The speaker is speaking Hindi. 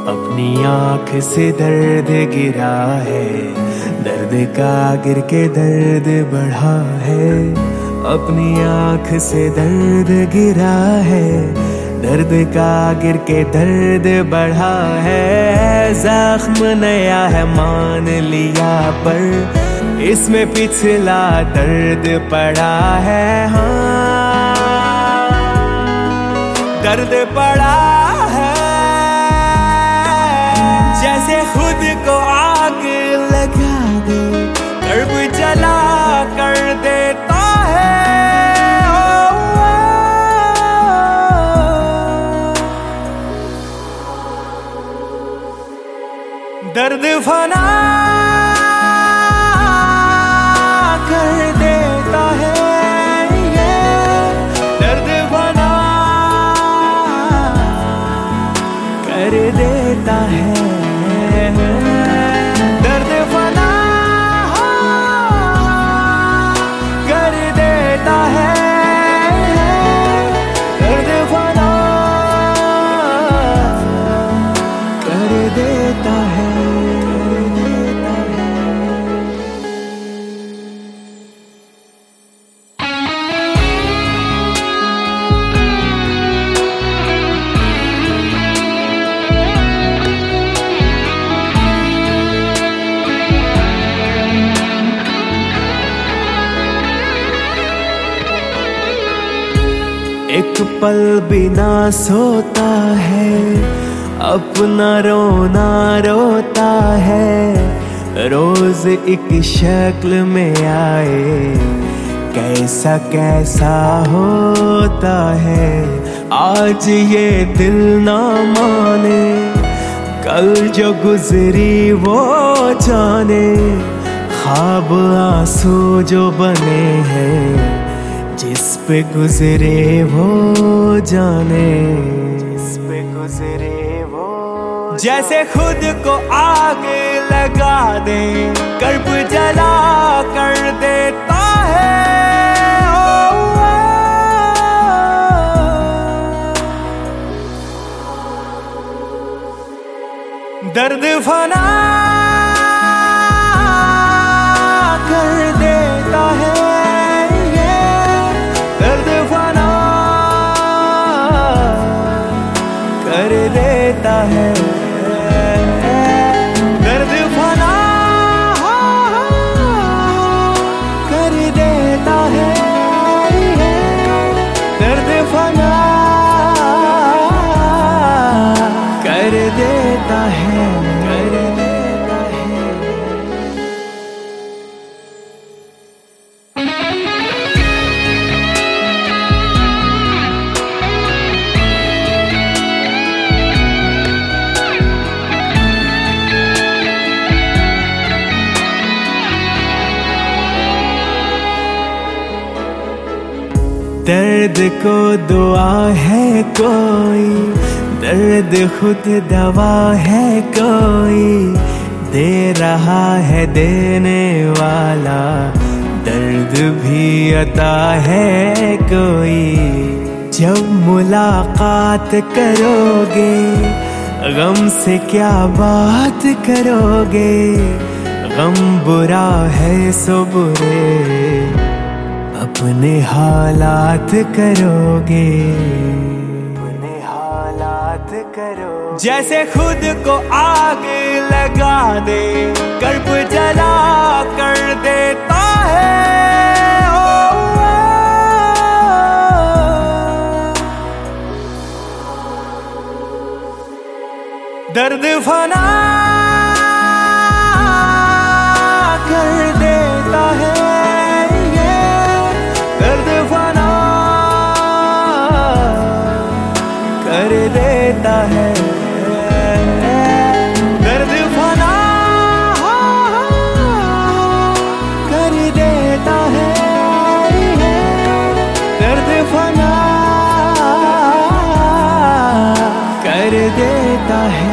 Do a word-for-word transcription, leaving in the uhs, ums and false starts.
अपनी आँख से दर्द गिरा है, दर्द का गिर के दर्द बढ़ा है। अपनी आँख से दर्द गिरा है, दर्द का गिर के दर्द बढ़ा है। जख्म नया है मान लिया, पर इसमें पिछला दर्द पड़ा है। हाँ, दर्द पड़ा है, जैसे खुद को आग लगा दे, कर्ब जला कर देता है। दर्द फना कर देता है, ये दर्द फना कर देता है। दर्द फना कर देता है, दर्द फना कर देता है। एक पल बिना सोता है, अपना रोना रोता है। रोज एक शक्ल में आए, कैसा कैसा होता है। आज ये दिल ना माने, कल जो गुजरी वो जाने। ख्वाब आंसू जो बने हैं, जिस पे गुजरे वो जाने। जिस पे गुजरे वो जैसे खुद को आग लगा दे, कर्ब जला कर देता है। ओ, दर्द फना कर देता है, कर देता है। दर्द फना कर देता है, दर्द फना कर देता है, कर देता है। दर्द को दुआ है कोई, दर्द खुद दवा है कोई। दे रहा है देने वाला, दर्द भी अता है कोई। जब मुलाकात करोगे, गम से क्या बात करोगे। गम बुरा है सो बुरे, अपने हालात करोगे। अपने हालात करो, जैसे खुद को आग लगा दे, कर्ब जला कर देता है। ओ, दर्द फना कर देता है, कर देता है। दर्द फना कर देता है, दर्द फना कर देता है।